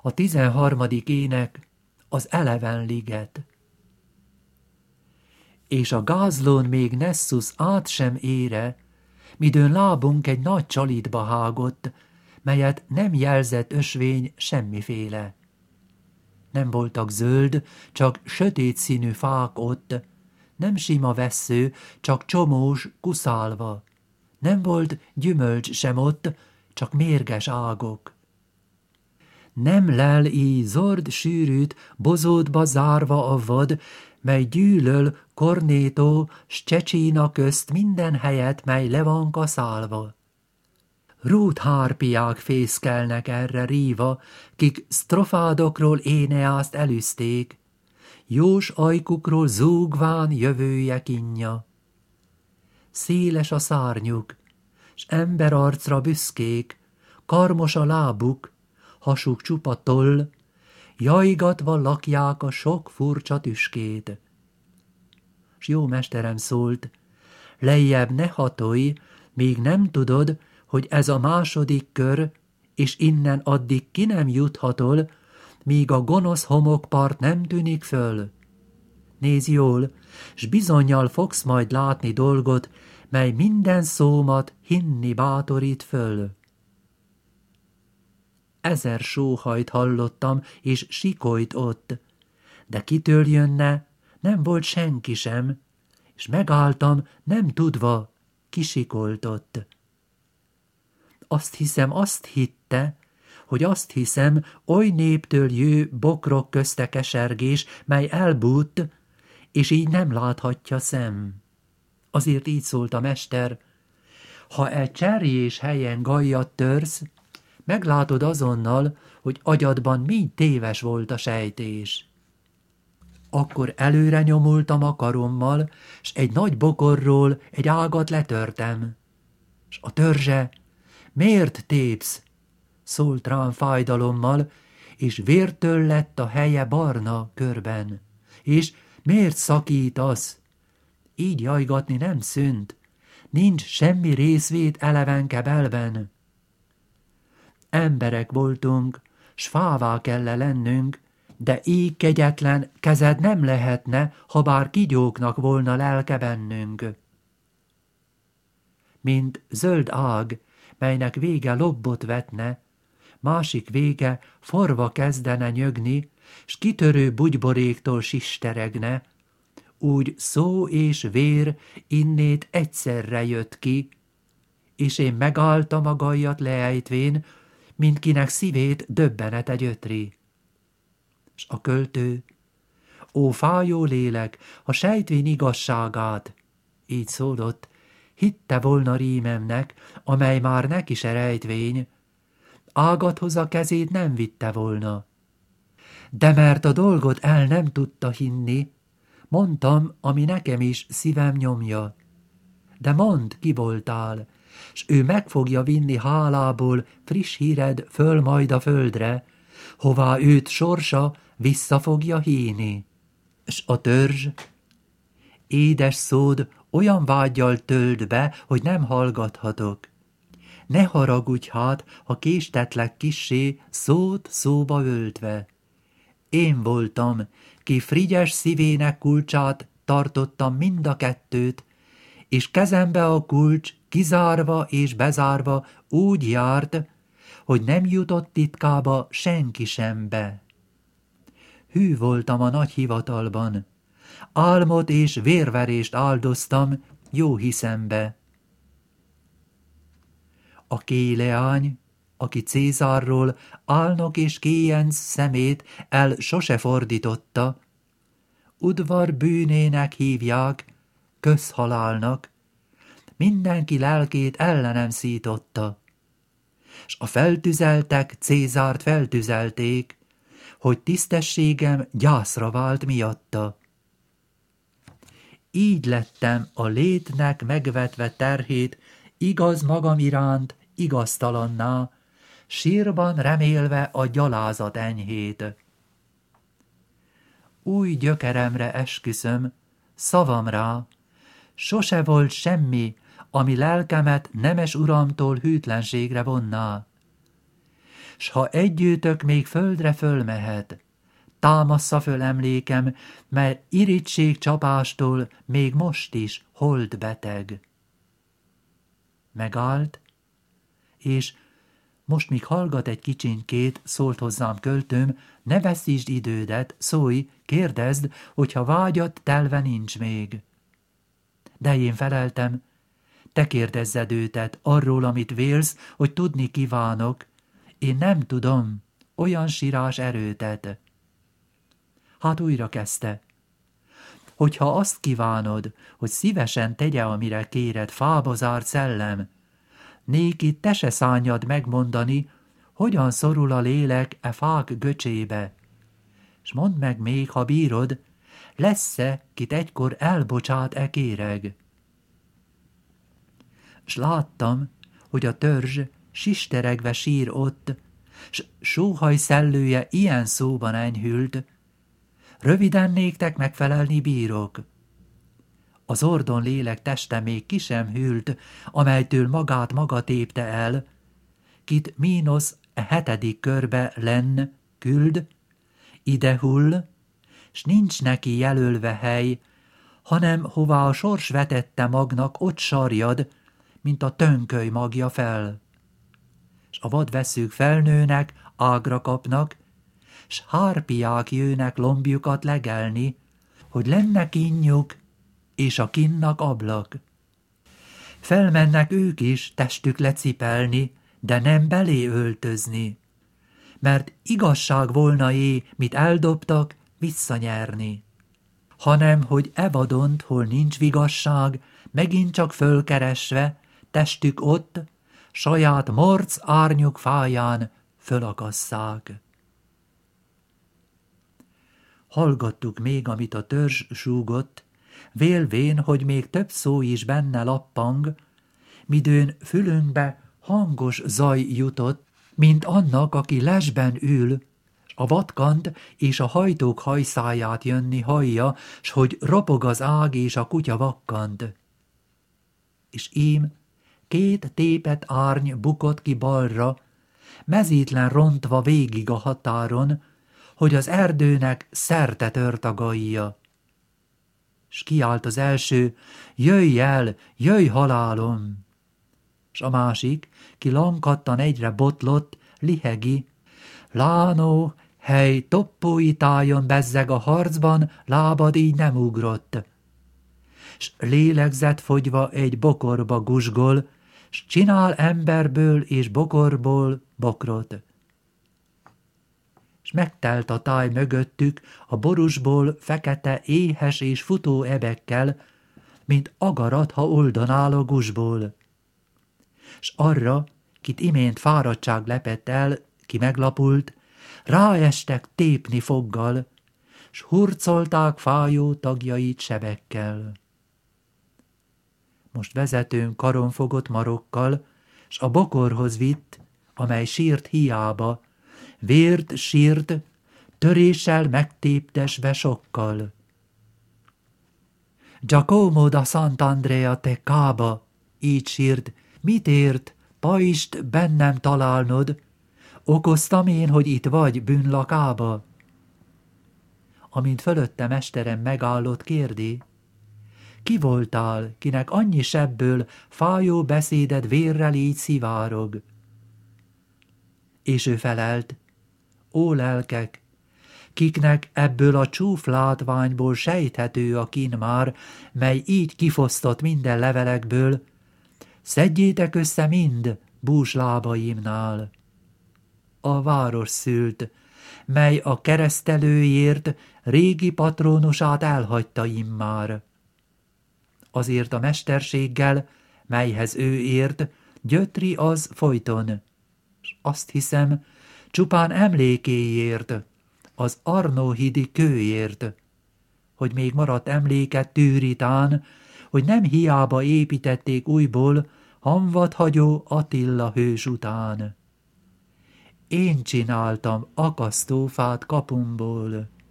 A 13. ének az Eleven liget. És a gázlón még Nessus át sem ére, midőn lábunk egy nagy csalitba hágott, melyet nem jelzett ösvény semmiféle. Nem voltak zöld, csak sötét színű fák ott, nem sima vessző, csak csomós, kuszálva. Nem volt gyümölcs sem ott, csak mérges ágok. Nem lel így zord sűrűt, bozótba zárva a vad, mely gyűlöl Kornétó s Csecsína közt minden helyet, mely le van kaszálva. Rút hárpiák fészkelnek erre ríva, kik sztrofádokról Éneászt elűzték, jós ajkukról zúgván jövője kínja. Széles a szárnyuk, s emberarcra büszkék, karmos a lábuk, hasuk csupa toll, jajgatva lakják a sok furcsa tüskét. S jó mesterem szólt, lejjebb ne hatolj, még nem tudod, hogy ez a második kör, és innen addig ki nem juthatol, míg a gonosz homokpart nem tűnik föl. Nézz jól, s bizonnyal fogsz majd látni dolgot, mely minden szómat hinni bátorít föl. 1000 sóhajt hallottam, és sikolyt ott, de kitől jönne, nem volt senki sem, és megálltam, nem tudva, ki sikoltott. Azt hitte, hogy azt hiszem, oly néptől jő bokrok közte kesergés, mely elbújt, és így nem láthatja szem. Azért így szólt a mester, ha egy cserjés helyen gajjat törsz, meglátod azonnal, hogy agyadban mi téves volt a sejtés. Akkor előre nyomultam a karommal, s egy nagy bokorról egy ágat letörtem. S a törzse, miért tépsz? Szólt rám fájdalommal, és vértől lett a helye barna körben. És miért szakítasz? Így jajgatni nem szűnt, nincs semmi részvét elevenke belben. Emberek voltunk, s fává kell lennünk, de így kegyetlen kezed nem lehetne, ha bár kigyóknak volna lelke bennünk. Mint zöld ág, melynek vége lobbot vetne, másik vége forva kezdene nyögni, s kitörő bugyboréktól sisteregne, úgy szó és vér innét egyszerre jött ki, és én megálltam a gajjat leejtvén, mint kinek szívét döbbenete gyötri. S a költő, ó fájó lélek, a sejtvén igazságát, így szólott, hitte volna rímemnek, amely már neki se rejtvény, ágathoz a kezét nem vitte volna. De mert a dolgot el nem tudta hinni, mondtam, ami nekem is szívem nyomja. De mondd, ki voltál, s ő meg fogja vinni hálából friss híred föl majd a földre, hová őt sorsa vissza fogja híni. S a törzs, édes szód olyan vággyal tölt be, hogy nem hallgathatok. Ne haragudj hát, ha késtetlek kissé szót szóba öltve. Én voltam, ki Frigyes szívének kulcsát tartottam mind a kettőt, és kezembe a kulcs kizárva és bezárva úgy járt, hogy nem jutott titkába senki sem be. Hű voltam a nagy hivatalban, álmot és vérverést áldoztam jó hiszembe. A kéleány, aki Cézárról álnok és kéjenc szemét el sose fordította, udvar bűnének hívják, közhalálnak, mindenki lelkét ellenem szította, s a feltüzeltek Cézárt feltüzelték, hogy tisztességem gyászra vált miatta. Így lettem a létnek megvetve terhét, igaz magam iránt, igaztalanná, sírban remélve a gyalázat enyhét. Új gyökeremre esküszöm, szavam rá, sose volt semmi, ami lelkemet nemes uramtól hűtlenségre vonná. s ha együttök még földre fölmehet, támassza föl emlékem, mert irigység csapástól még most is hold beteg. Megállt, és most míg hallgat egy kicsinkét, szólt hozzám költőm, ne veszítsd idődet, szólj, kérdezd, hogyha vágyat telve nincs még. De én feleltem, te kérdezzed őtet arról, amit vélsz, hogy tudni kívánok. Én nem tudom, olyan sírás erőtet. Hát újra kezdte. Hogyha azt kívánod, hogy szívesen tegye, amire kéred, fába zárt szellem, néki te se szánjad megmondani, hogyan szorul a lélek e fák göcsébe. S mondd meg még, ha bírod, lesz-e, kit egykor elbocsát e kéreg. S láttam, hogy a törzs sisteregve sír ott, s sóhaj szellője ilyen szóban enyhült, röviden néktek megfelelni bírok. Az ordon lélek teste még ki sem hűlt, amelytől magát maga tépte el, kit mínosz a 7. körbe lenn küld, ide hull, s nincs neki jelölve hely, hanem hová a sors vetette magnak, ott sarjad, mint a tönköly magja fel. S a vadvesszők felnőnek, ágra kapnak, s hárpiák jönnek lombjukat legelni, hogy lenne kínjuk, és a kinnak ablak. Felmennek ők is testük lecipelni, de nem belé öltözni, mert igazság volna mit eldobtak, visszanyerni. Hanem, hogy evadont, hol nincs vigasság, megint csak fölkeresve, testük ott, saját morc árnyuk fáján fölakasszák. Hallgattuk még, amit a törzs súgott, vélvén, hogy még több szó is benne lappang, midőn fülünkbe hangos zaj jutott, mint annak, aki lesben ül, a vatkant és a hajtók hajszáját jönni hallja, s hogy ropog az ág és a kutya vakkant. És ím 2 tépet árny bukott ki balra, mezítlen rontva végig a határon, hogy az erdőnek szerte tört a gajja. S kiált az első, jöjj el, jöjj halálom! S a másik, ki lankadtan egyre botlott, lihegi, Lánó, hely, toppói tájon bezzeg a harcban, lábad így nem ugrott. S lélegzett fogyva egy bokorba guzsgol, s csinál emberből és bokorból bokrot. S megtelt a táj mögöttük a borusból fekete, éhes és futó ebekkel, mint agarat, ha oldon áll a guzsból. S arra, kit imént fáradtság lepett el, ki meglapult, ráestek tépni foggal, s hurcolták fájó tagjait sebekkel. Most vezetőn karon fogott marokkal, s a bokorhoz vitt, amely sírt hiába, vért sírt, töréssel megtéptesve sokkal. Giacomo da Sant'Andrea te kába, így sírt, mit ért, pajist bennem találnod, okoztam én, hogy itt vagy bűnlakába? Amint fölötte mesterem megállott, kérdi, ki voltál, kinek annyi sebből fájó beszéded vérrel így szivárog? És ő felelt, ó lelkek, kiknek ebből a csúf látványból sejthető a kín már, mely így kifosztott minden levelekből, szedjétek össze mind búslábaimnál. A város szült, mely a keresztelőért régi patrónusát elhagyta immár. Azért a mesterséggel, melyhez ő ért, gyötri az folyton, s azt hiszem, csupán emlékéért, az Arnó-hídi kőért, hogy még maradt emléket tűritán, hogy nem hiába építették újból hamvadhagyó Attila hős után. Én csináltam akasztófát kapumból.